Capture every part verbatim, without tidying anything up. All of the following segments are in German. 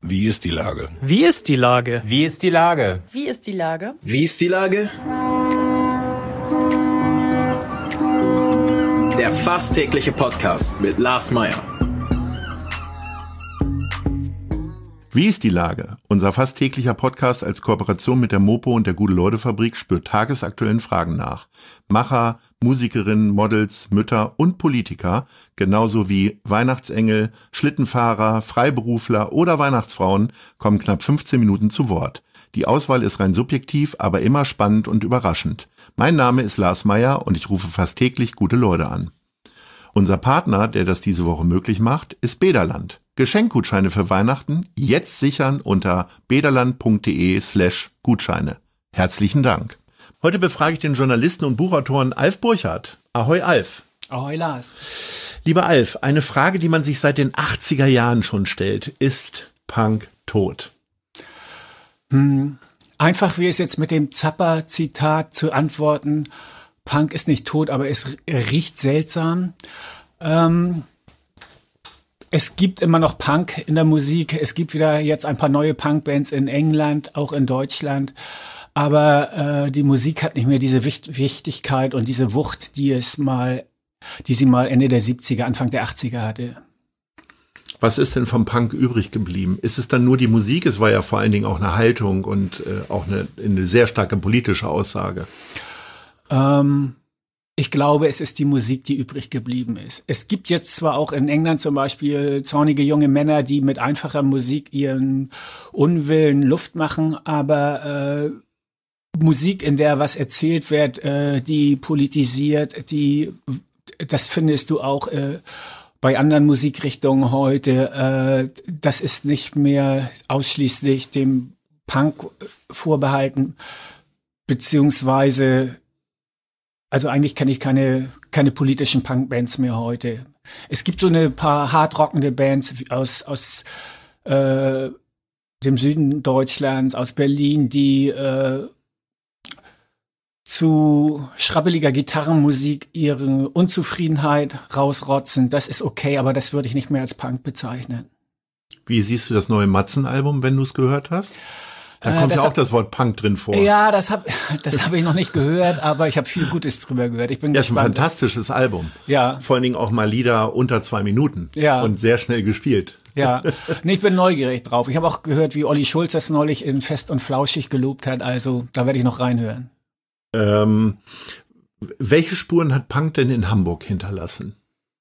Wie ist die Lage? Wie ist die Lage? Wie ist die Lage? Wie ist die Lage? Wie ist die Lage? Der fast tägliche Podcast mit Lars Meyer. Wie ist die Lage? Unser fast täglicher Podcast als Kooperation mit der Mopo und der Gute-Leute-Fabrik spürt tagesaktuellen Fragen nach. Macher, Musikerinnen, Models, Mütter und Politiker, genauso wie Weihnachtsengel, Schlittenfahrer, Freiberufler oder Weihnachtsfrauen, kommen knapp fünfzehn Minuten zu Wort. Die Auswahl ist rein subjektiv, aber immer spannend und überraschend. Mein Name ist Lars Meyer und ich rufe fast täglich gute Leute an. Unser Partner, der das diese Woche möglich macht, ist Bederland. Geschenkgutscheine für Weihnachten jetzt sichern unter bederland.de slash Gutscheine. Herzlichen Dank. Heute befrage ich den Journalisten und Buchautoren Alf Burchardt. Ahoi Alf. Ahoi Lars. Lieber Alf, eine Frage, die man sich seit den achtziger Jahren schon stellt. Ist Punk tot? Hm, einfach wie es jetzt mit dem Zappa-Zitat zu antworten, Punk ist nicht tot, aber es riecht seltsam. Ähm, es gibt immer noch Punk in der Musik. Es gibt wieder jetzt ein paar neue Punkbands in England, auch in Deutschland. Aber äh, die Musik hat nicht mehr diese Wicht- Wichtigkeit und diese Wucht, die es mal, die sie mal Ende der siebziger, Anfang der achtziger hatte. Was ist denn vom Punk übrig geblieben? Ist es dann nur die Musik? Es war ja vor allen Dingen auch eine Haltung und äh, auch eine, eine sehr starke politische Aussage. Ähm, ich glaube, es ist die Musik, die übrig geblieben ist. Es gibt jetzt zwar auch in England zum Beispiel zornige junge Männer, die mit einfacher Musik ihren Unwillen Luft machen, aber äh, Musik, in der was erzählt wird, äh, die politisiert, die, das findest du auch äh, bei anderen Musikrichtungen heute. Äh, das ist nicht mehr ausschließlich dem Punk vorbehalten, beziehungsweise also eigentlich kenne ich keine, keine politischen Punkbands mehr heute. Es gibt so eine paar hardrockende Bands aus, aus äh, dem Süden Deutschlands, aus Berlin, die äh, zu schrabbeliger Gitarrenmusik ihre Unzufriedenheit rausrotzen. Das ist okay, aber das würde ich nicht mehr als Punk bezeichnen. Wie siehst du das neue Matzen-Album, wenn du es gehört hast? Da kommt äh, ja auch hab, das Wort Punk drin vor. Ja, das habe das hab ich noch nicht gehört, aber ich habe viel Gutes drüber gehört. Ich bin ja, gespannt. Ist ein fantastisches Album. Ja. Vor allen Dingen auch mal Lieder unter zwei Minuten. Ja. Und sehr schnell gespielt. Ja, nee, ich bin neugierig drauf. Ich habe auch gehört, wie Olli Schulz das neulich in Fest und Flauschig gelobt hat. Also da werde ich noch reinhören. Ähm, welche Spuren hat Punk denn in Hamburg hinterlassen?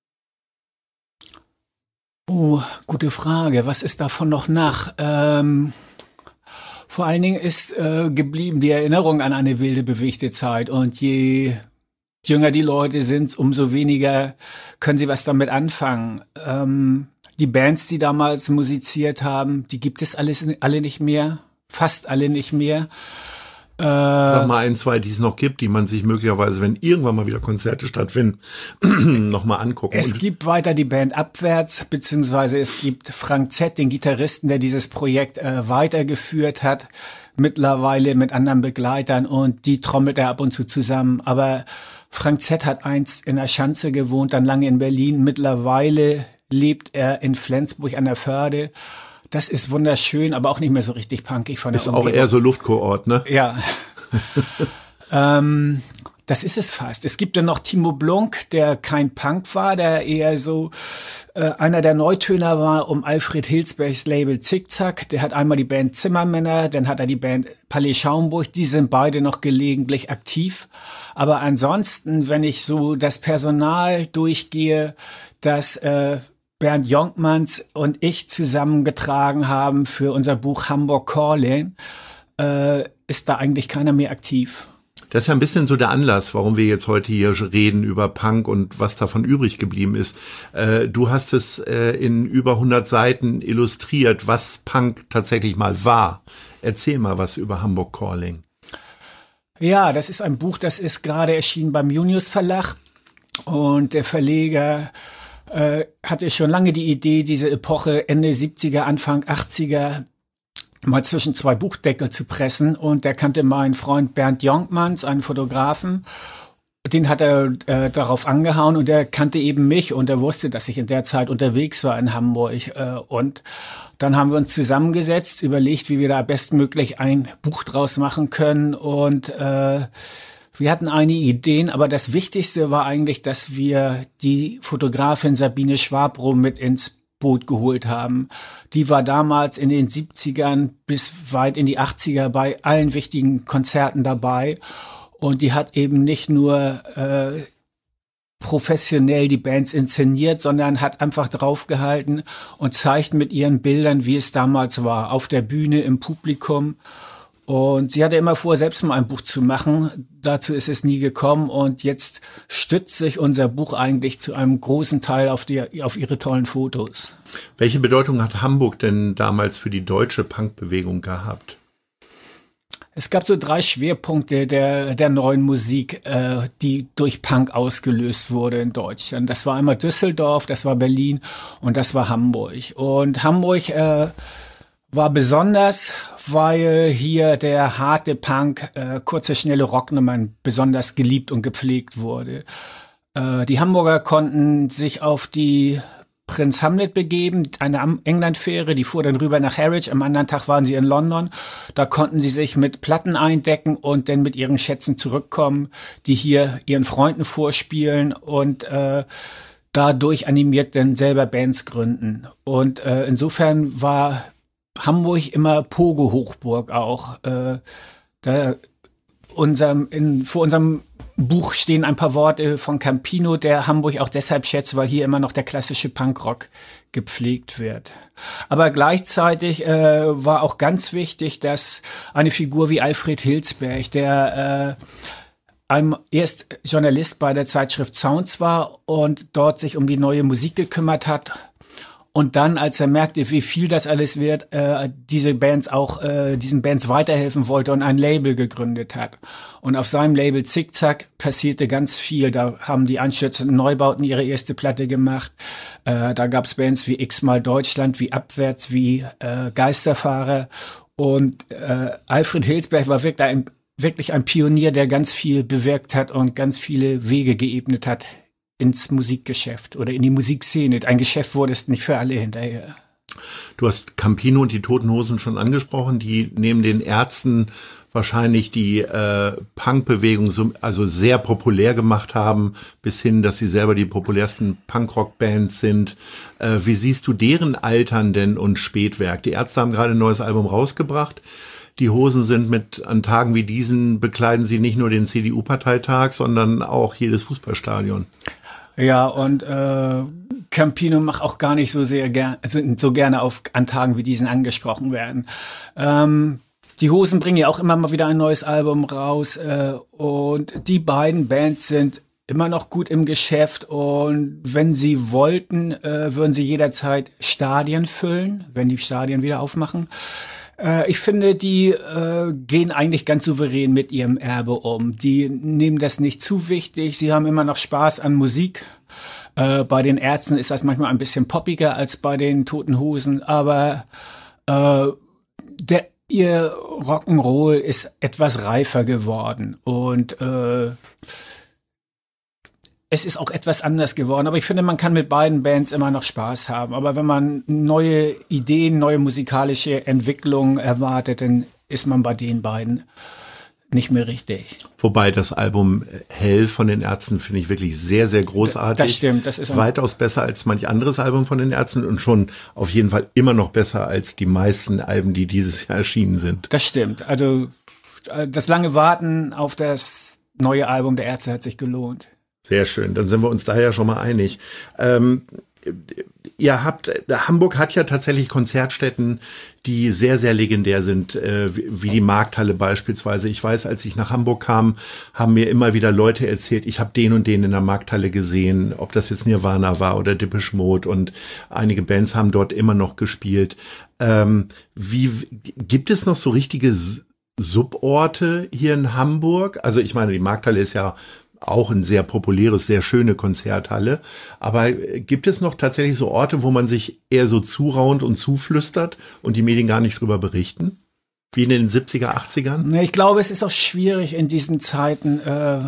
Oh, gute Frage. Was ist davon noch nach? Ähm... Vor allen Dingen ist äh, geblieben die Erinnerung an eine wilde, bewegte Zeit. Und je jünger die Leute sind, umso weniger können sie was damit anfangen. Ähm, die Bands, die damals musiziert haben, die gibt es alles, alle nicht mehr. Fast alle nicht mehr. Äh, Sag mal ein, zwei, die es noch gibt, die man sich möglicherweise, wenn irgendwann mal wieder Konzerte stattfinden, nochmal angucken. Es Und gibt weiter die Band Abwärts, beziehungsweise es gibt Frank Z., den Gitarristen, der dieses Projekt äh, weitergeführt hat, mittlerweile mit anderen Begleitern, und die trommelt er ab und zu zusammen. Aber Frank Z. hat einst in der Schanze gewohnt, dann lange in Berlin. Mittlerweile lebt er in Flensburg an der Förde. Das ist wunderschön, aber auch nicht mehr so richtig punkig von der ist Umgebung. auch eher so Luftkurort, ne? Ja. ähm, das ist es fast. Es gibt dann noch Timo Blunk, der kein Punk war, der eher so äh, einer der Neutöner war um Alfred Hilsbergs Label Zickzack. Der hat einmal die Band Zimmermänner, dann hat er die Band Palais Schaumburg. Die sind beide noch gelegentlich aktiv. Aber ansonsten, wenn ich so das Personal durchgehe, das äh, Bernd Jonkmans und ich zusammengetragen haben für unser Buch Hamburg Calling, äh, ist da eigentlich keiner mehr aktiv. Das ist ja ein bisschen so der Anlass, warum wir jetzt heute hier reden über Punk und was davon übrig geblieben ist. Äh, du hast es äh, in über hundert Seiten illustriert, was Punk tatsächlich mal war. Erzähl mal was über Hamburg Calling. Ja, das ist ein Buch, das ist gerade erschienen beim Junius Verlag, und der Verleger Äh, hatte schon lange die Idee, diese Epoche Ende siebziger, Anfang achtziger mal zwischen zwei Buchdeckel zu pressen, und der kannte meinen Freund Bernd Jonkmans, einen Fotografen, den hat er äh, darauf angehauen und er kannte eben mich und er wusste, dass ich in der Zeit unterwegs war in Hamburg. Äh, und dann haben wir uns zusammengesetzt, überlegt, wie wir da bestmöglich ein Buch draus machen können und äh, wir hatten einige Ideen, aber das Wichtigste war eigentlich, dass wir die Fotografin Sabine Schwabrow mit ins Boot geholt haben. Die war damals in den siebzigern bis weit in die achtziger bei allen wichtigen Konzerten dabei. Und die hat eben nicht nur äh, professionell die Bands inszeniert, sondern hat einfach draufgehalten und zeigt mit ihren Bildern, wie es damals war, auf der Bühne, im Publikum. Und sie hatte immer vor, selbst mal ein Buch zu machen. Dazu ist es nie gekommen. Und jetzt stützt sich unser Buch eigentlich zu einem großen Teil auf, die, auf ihre tollen Fotos. Welche Bedeutung hat Hamburg denn damals für die deutsche Punkbewegung gehabt? Es gab so drei Schwerpunkte der, der neuen Musik, äh, die durch Punk ausgelöst wurde in Deutschland. Das war einmal Düsseldorf, das war Berlin und das war Hamburg. Und Hamburg äh, war besonders, weil hier der harte Punk, äh, kurze, schnelle Rocknummern besonders geliebt und gepflegt wurde. Äh, die Hamburger konnten sich auf die Prinz Hamlet begeben, eine Englandfähre, die fuhr dann rüber nach Harwich. Am anderen Tag waren sie in London. Da konnten sie sich mit Platten eindecken und dann mit ihren Schätzen zurückkommen, die hier ihren Freunden vorspielen und äh, dadurch animiert dann selber Bands gründen. Und äh, insofern war Hamburg immer Pogo-Hochburg auch. Äh, da unserem, in, vor unserem Buch stehen ein paar Worte von Campino, der Hamburg auch deshalb schätzt, weil hier immer noch der klassische Punkrock gepflegt wird. Aber gleichzeitig äh, war auch ganz wichtig, dass eine Figur wie Alfred Hilsberg, der äh, ein, erst Journalist bei der Zeitschrift Sounds war und dort sich um die neue Musik gekümmert hat. Und dann, als er merkte, wie viel das alles wird, äh, diese Bands auch, äh, diesen Bands weiterhelfen wollte und ein Label gegründet hat. Und auf seinem Label Zickzack passierte ganz viel. Da haben die Anstürzenden Neubauten ihre erste Platte gemacht. Äh, da gab's Bands wie X-mal Deutschland, wie Abwärts, wie äh, Geisterfahrer. Und äh, Alfred Hilsberg war wirklich ein, wirklich ein Pionier, der ganz viel bewirkt hat und ganz viele Wege geebnet hat ins Musikgeschäft oder in die Musikszene. Ein Geschäft wurde es nicht für alle hinterher. Du hast Campino und die Toten Hosen schon angesprochen, die neben den Ärzten wahrscheinlich die äh, Punkbewegung so, also sehr populär gemacht haben, bis hin, dass sie selber die populärsten Punkrock-Bands sind. Äh, wie siehst du deren Altern denn und Spätwerk? Die Ärzte haben gerade ein neues Album rausgebracht. Die Hosen sind mit, an Tagen wie diesen bekleiden sie nicht nur den C D U-Parteitag, sondern auch jedes Fußballstadion. Ja, und äh, Campino macht auch gar nicht so sehr gerne, also so gerne auf an Tagen wie diesen angesprochen werden. Ähm, die Hosen bringen ja auch immer mal wieder ein neues Album raus äh, und die beiden Bands sind immer noch gut im Geschäft und wenn sie wollten, äh, würden sie jederzeit Stadien füllen, wenn die Stadien wieder aufmachen. Ich finde, die äh, gehen eigentlich ganz souverän mit ihrem Erbe um. Die nehmen das nicht zu wichtig. Sie haben immer noch Spaß an Musik. Äh, bei den Ärzten ist das manchmal ein bisschen poppiger als bei den Toten Hosen. Aber äh, der, ihr Rock'n'Roll ist etwas reifer geworden. Und äh, es ist auch etwas anders geworden, aber ich finde, man kann mit beiden Bands immer noch Spaß haben. Aber wenn man neue Ideen, neue musikalische Entwicklungen erwartet, dann ist man bei den beiden nicht mehr richtig. Wobei das Album Hell von den Ärzten finde ich wirklich sehr, sehr großartig. Das stimmt. Das ist weitaus besser als manch anderes Album von den Ärzten und schon auf jeden Fall immer noch besser als die meisten Alben, die dieses Jahr erschienen sind. Das stimmt. Also das lange Warten auf das neue Album der Ärzte hat sich gelohnt. Sehr schön, dann sind wir uns da ja schon mal einig. Ähm, ihr habt, Hamburg hat ja tatsächlich Konzertstätten, die sehr, sehr legendär sind, äh, wie die Markthalle beispielsweise. Ich weiß, als ich nach Hamburg kam, haben mir immer wieder Leute erzählt, ich habe den und den in der Markthalle gesehen, ob das jetzt Nirvana war oder Depeche Mode und einige Bands haben dort immer noch gespielt. Ähm, wie gibt es noch so richtige Suborte hier in Hamburg? Also ich meine, die Markthalle ist ja auch ein sehr populäres, sehr schöne Konzerthalle. Aber gibt es noch tatsächlich so Orte, wo man sich eher so zuraunt und zuflüstert und die Medien gar nicht drüber berichten? Wie in den siebziger, achtzigern? Ich glaube, es ist auch schwierig in diesen Zeiten, äh,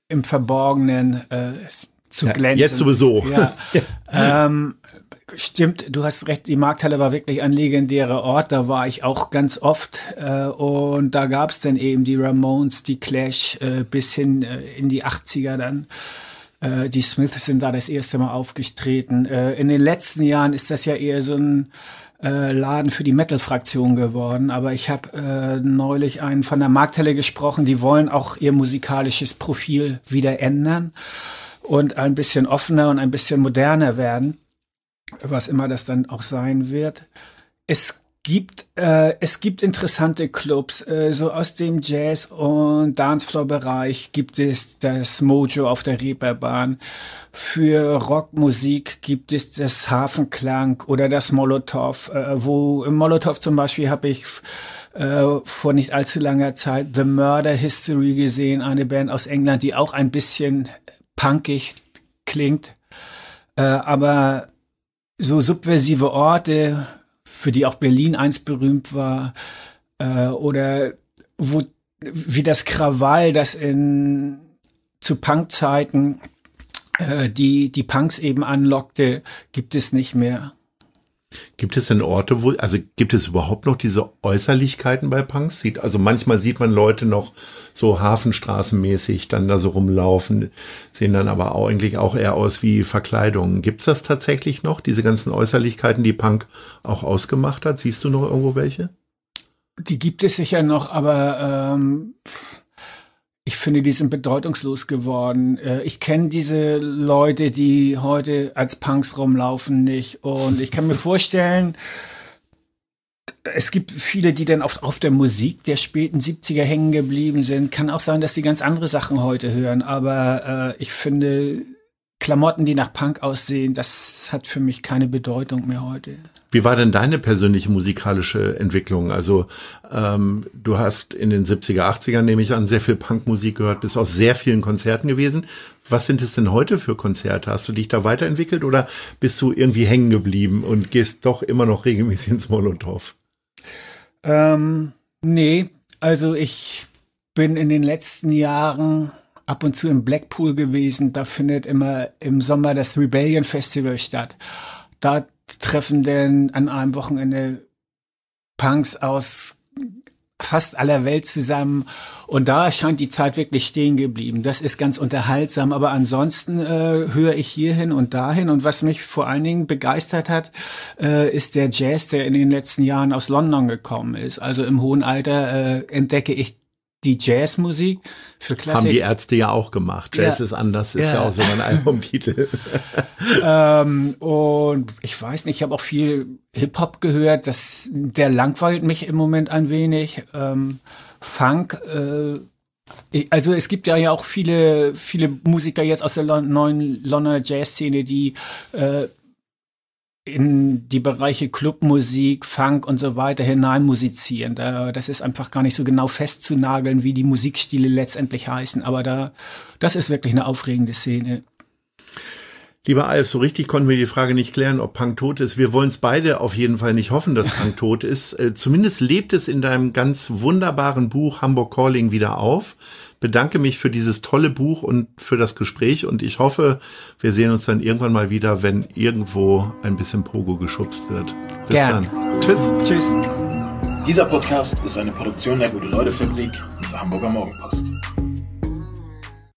im Verborgenen äh, zu ja, glänzen. Jetzt sowieso. Ja. ähm, stimmt, du hast recht, die Markthalle war wirklich ein legendärer Ort, da war ich auch ganz oft äh, und da gab es dann eben die Ramones, die Clash äh, bis hin äh, in die achtziger dann. Äh, die Smiths sind da das erste Mal aufgetreten. Äh, in den letzten Jahren ist das ja eher so ein äh, Laden für die Metal-Fraktion geworden, aber ich habe äh, neulich einen von der Markthalle gesprochen, die wollen auch ihr musikalisches Profil wieder ändern und ein bisschen offener und ein bisschen moderner werden, was immer das dann auch sein wird. Es gibt äh, es gibt interessante Clubs, äh, so aus dem Jazz- und Dancefloor-Bereich gibt es das Mojo auf der Reeperbahn. Für Rockmusik gibt es das Hafenklang oder das Molotow. Äh, wo im Molotow zum Beispiel habe ich äh, vor nicht allzu langer Zeit The Murder History gesehen, eine Band aus England, die auch ein bisschen punkig klingt, äh, aber so subversive Orte, für die auch Berlin einst berühmt war, äh, oder wo, wie das Krawall, das in zu Punkzeiten äh, die, die Punks eben anlockte, gibt es nicht mehr. Gibt es denn Orte, wo, also gibt es überhaupt noch diese Äußerlichkeiten bei Punks? Sieht, also manchmal sieht man Leute noch so hafenstraßenmäßig dann da so rumlaufen, sehen dann aber auch eigentlich auch eher aus wie Verkleidungen. Gibt's das tatsächlich noch, diese ganzen Äußerlichkeiten, die Punk auch ausgemacht hat? Siehst du noch irgendwo welche? Die gibt es sicher noch, aber ähm ich finde, die sind bedeutungslos geworden. Ich kenne diese Leute, die heute als Punks rumlaufen, nicht. Und ich kann mir vorstellen, es gibt viele, die dann auf, auf der Musik der späten siebziger hängen geblieben sind. Kann auch sein, dass die ganz andere Sachen heute hören. Aber äh, ich finde, Klamotten, die nach Punk aussehen, das hat für mich keine Bedeutung mehr heute. Wie war denn deine persönliche musikalische Entwicklung? Also ähm, du hast in den siebziger, achtziger, nehme ich an, sehr viel Punkmusik gehört, bist auf sehr vielen Konzerten gewesen. Was sind es denn heute für Konzerte? Hast du dich da weiterentwickelt oder bist du irgendwie hängen geblieben und gehst doch immer noch regelmäßig ins Molotow? Ähm, nee, also ich bin in den letzten Jahren ab und zu im Blackpool gewesen. Da findet immer im Sommer das Rebellion Festival statt. Da treffen denn an einem Wochenende Punks aus fast aller Welt zusammen und da scheint die Zeit wirklich stehen geblieben. Das ist ganz unterhaltsam, aber ansonsten äh, höre ich hierhin und dahin und was mich vor allen Dingen begeistert hat, äh, ist der Jazz, der in den letzten Jahren aus London gekommen ist. Also im hohen Alter äh, entdecke ich die Jazzmusik für Klassik. Haben die Ärzte ja auch gemacht. Jazz ja. ist anders, ist ja, ja auch so ein Albumtitel. ähm, und ich weiß nicht, ich habe auch viel Hip-Hop gehört. Das, der langweilt mich im Moment ein wenig. Ähm, Funk, äh, also es gibt ja, ja auch viele, viele Musiker jetzt aus der Lon- neuen Londoner Jazz-Szene, die äh, in die Bereiche Clubmusik, Funk und so weiter hinein musizieren. Da, das ist einfach gar nicht so genau festzunageln, wie die Musikstile letztendlich heißen. Aber da, das ist wirklich eine aufregende Szene. Lieber Alf, so richtig konnten wir die Frage nicht klären, ob Punk tot ist. Wir wollen es beide auf jeden Fall nicht hoffen, dass Punk tot ist. Äh, zumindest lebt es in deinem ganz wunderbaren Buch Hamburg Calling wieder auf. Bedanke mich für dieses tolle Buch und für das Gespräch und ich hoffe, wir sehen uns dann irgendwann mal wieder, wenn irgendwo ein bisschen Pogo geschubst wird. Bis Gern. dann. Tschüss. Tschüss. Dieser Podcast ist eine Produktion der Gute-Leute-Fabrik und der Hamburger Morgenpost.